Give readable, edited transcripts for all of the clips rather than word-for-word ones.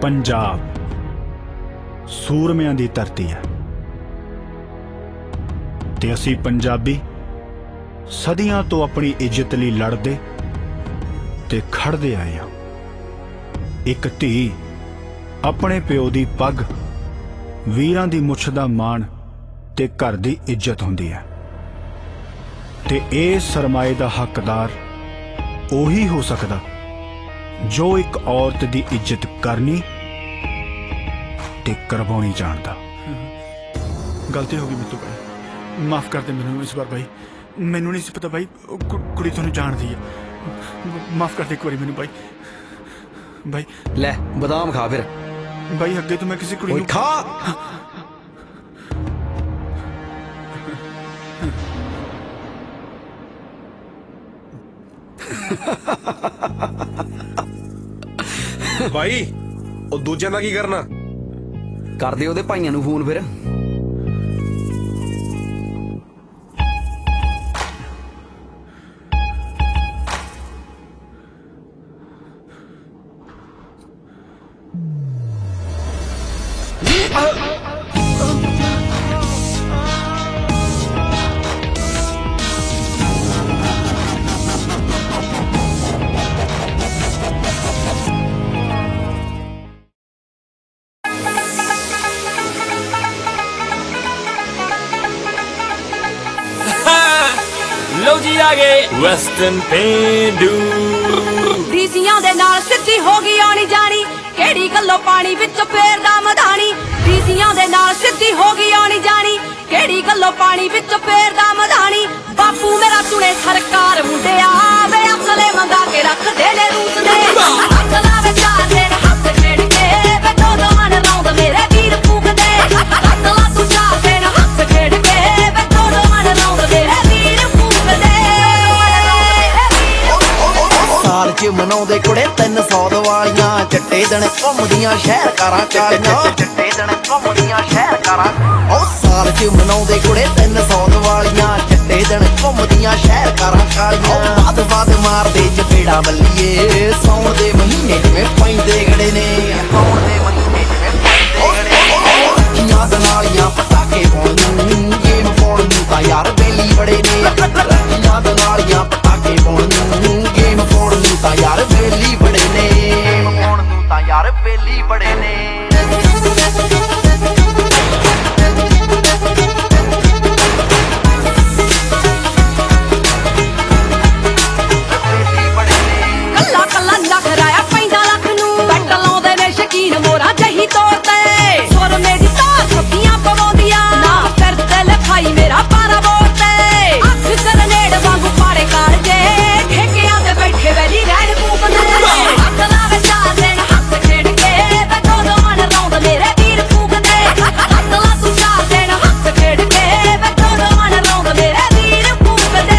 पंजाब सूरमियां दी धरती है ते असी पंजाबी सदियां तो अपनी इज्जत लई लड़दे ते खड़दे आए हां। एक धी अपने प्यो दी पग, वीरां दी मुछ दा मान ते घर दी इज्जत हुंदी है ते इस सरमाए दा हकदार ओही हो सकदा जो एक औरत दी इज्जत करनी ते करवाउणी जानदा। गलती हो गई मित्तू भाई, माफ कर दे मैनू इस बार भाई। मैनू नहीं पता भाई कुड़ी तुहानू जानदी है, माफ कर दे एक बारी मैनू भाई। भाई ले बादाम खा फिर भाई, अगे तो मैं किसी कुड़ी नू खा। भाई ਉਹ ਦੂਜਿਆਂ ਦਾ ਕੀ ਕਰਨਾ? ਕਰਦੇ ਉਹਦੇ ਭਾਈਆਂ ਨੂੰ ਫੋਨ ਫਿਰ। लो जी आ गए वेस्टर्न पेंडू। ਡੀਸੀਆਂ ਦੇ ਨਾਲ ਸਿੱਧੀ ਹੋ ਗਈ ਆਣੀ ਜਾਣੀ, ਕਿਹੜੀ ਗੱਲੋਂ ਪਾਣੀ ਵਿੱਚ ਫੇਰਦਾ ਮਧਾਣੀ। ਡੀਸੀਆਂ ਦੇ ਨਾਲ ਸਿੱਧੀ ਹੋ ਗਈ ਆਣੀ ਜਾਣੀ, ਕਿਹੜੀ ਗੱਲੋਂ ਪਾਣੀ ਵਿੱਚ ਫੇਰਦਾ ਮਧਾਣੀ। ਬਾਪੂ ਮੇਰਾ ਸੁਣੇ ਸਰਕਾਰ ਮੁੰਡਿਆ, ਵੇ ਅਸਲੇ ਮੰਗਾ ਕੇ ਰੱਖਦੇ ਨੇ ਰੂਸ ਦੇ। ਅਸਲਾ ਵੇ ਚਾਰ ਦਿਨ ਹੱਥ ਖੇਡ ਕੇ, ਵੇ ਦੋ ਮਨ ਰੌਂਦ ਮੇਰੇ ਵੀਰ ਫੂਕਦੇ। ਅਸਲਾ ਤੂੰ ਚਾਰ ਦਿਨ ਹੱਥ ਖੇਡ ਕੇ, ਵੇ ਦੋ ਮਨ ਰੌਂਦ ਮੇਰੇ ਵੀਰ ਫੂਕਦੇ। साल च मनाउंदे कुड़े 300 दिवालियां, चट्टे दिन घुमदियां शहर कारां कालियां। चट्टे दिन घुमदियां शहर कारां। ओ साल च मनाउंदे कुड़े 300 दिवालियां, चट्टे दिन घुमदियां शहर कारां कालियां। बाद बाद मारदे चपेड़ा बल्लीए, सौण दे महीने जिवें पैंदे गड़े ने। सौण दे महीने जिवें पैंदे गड़े ने। रखियां दनालियां पटाके पाउण नूं, गेम पाउण नूं तां यार बेली बड़े ने। रखियां दनालियां पटाके पाउण नूं, गेम पाउण नूं तां यार बेली बड़े ने। गेम पाउण नूं तां यार बेली बड़े ने। ਕੱਲਾ ਕੱਲਾ ਨਖਰਾਇਆ ਪੈਂਦਾ ਲੱਖ ਨੂੰ, ਬੈਟ ਲਾਉਂਦੇ ਨੇ ਸ਼ਕੀਨ ਮੋਰਾ ਜਹੀ ਤੌਰ ਤੇ। ਸੁਰ ਮੇਰੀ ਤਾਂ ਛੱਪੀਆਂ ਪਵਾਉਂਦੀਆਂ, ਨਾ ਸਿਰ ਤੇ ਲਿਖਾਈ ਮੇਰਾ ਪਾਰਾ ਬੋਰ ਤੇ। ਅੱਖ ਗਰਨੇਡ ਵਾਂਗੂ ਪਾੜੇ ਕਾਲਜੇ, ਠੇਕਿਆਂ ਤੇ ਬੈਠੇ ਵੈਲੀ ਰਹਿਣ ਕੂਕਦੇ। ਹੱਥ ਲਾਵੇ ਚਾਰ ਦਿਨ ਹੱਥ ਖੇਡ ਕੇ, ਵੇ ਦੋ ਮਨ ਰੌਂਦ ਮੇਰੇ ਵੀਰ ਫੂਕਦੇ। ਹੱਥ ਲਾ ਤੂੰ ਚਾਰ ਦਿਨ ਹੱਥ ਖੇਡ ਕੇ, ਵੇ ਦੋ ਮਨ ਰੌਂਦ ਮੇਰੇ ਵੀਰ ਫੂਕਦੇ।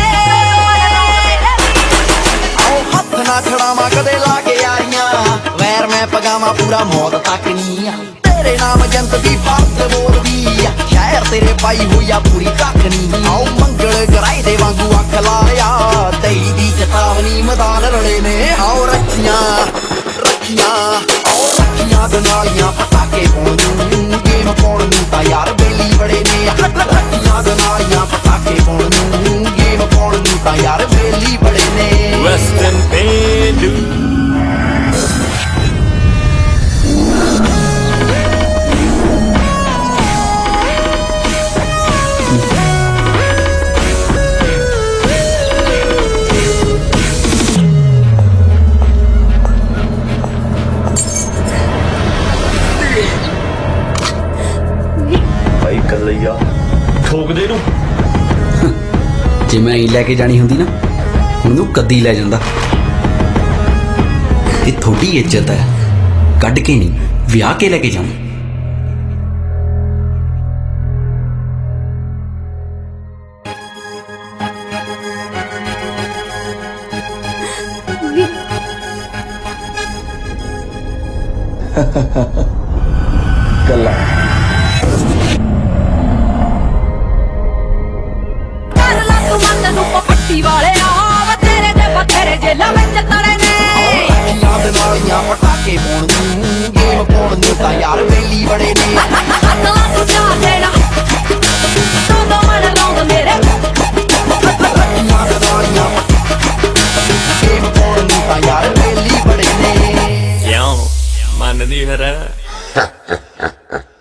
आओ हथ ना छड़ावा कदे ला के यारियां, वैर मैं पगावा पूरा मौत तक नी। तेरे नाम जंत दी फर्द बोलदी, शहर तेरे पाई हुई आ पूरी कख नी। आओ मंगल गराए दे वांगू अख लाया, तेरी दी चेतावनी मैदान रले ने। आओ रखियां रखियां, आओ रखियां दनालियां पटाके पाउण नूं, गेम पाउण नूं तां यार बेली बड़े ने। रखियां दनालियां पटाके पाउण नूं, गेम पाउण नूं तां यार बेली बड़े ने। वेस्टर्न पेंडू। भाई कलैया ठोक दे नू। ਜੇ ਮੈਂ ਹੀ ਲੈ ਕੇ ਜਾਣੀ ਹੁੰਦੀ ਨਾ, ਹੁਣ ਤੂੰ ਕਦੀ ਲੈ ਜਾਂਦਾ। ਇਹ ਥੋੜੀ ਇੱਜ਼ਤ ਹੈ, ਕੱਢ ਕੇ ਨਹੀਂ ਵਿਆਹ ਕੇ ਲੈ ਕੇ ਜਾਵਾਂ। कला ਕਰ ਲਾ ਤੂੰ ਮਨ ਨੂੰ ਪੱਟੀ ਵਾਲਿਆ, ਵੇ ਤੇਰੇ ਦੇ ਬਥੇਰੇ ਜੇਲਾਂ ਵਿੱਚ ਤੜੇ ਨੇ। ਅੱਖੀਆਂ ਦੇ ਨਾਲੀਆਂ ਪਟਾਕੇ ਪਾਉਣ ਨੂੰ, ਗੇਮ ਨੂੰ ਤਾਂ ਯਾਰ ਵੇਲੀ ਬੜੇ ਨੇ ਅਕਲਾਂ ਤੂੰ ਚਾਹ ਦੇਣਾ ਦੋ ਮਨ ਰੌਂਦ ਮੇਰੇ ਰੱਖੀਆਂ ਗਦਾਰੀਆਂ ਗੇਮ ਪਾਉਣ ਨੂੰ ਤਾਂ ਯਾਰ ਵੇਲੀ ਬੜੇ ਨੇ ਕਿਉਂ ਮੰਨਦੀ ਫਿਰ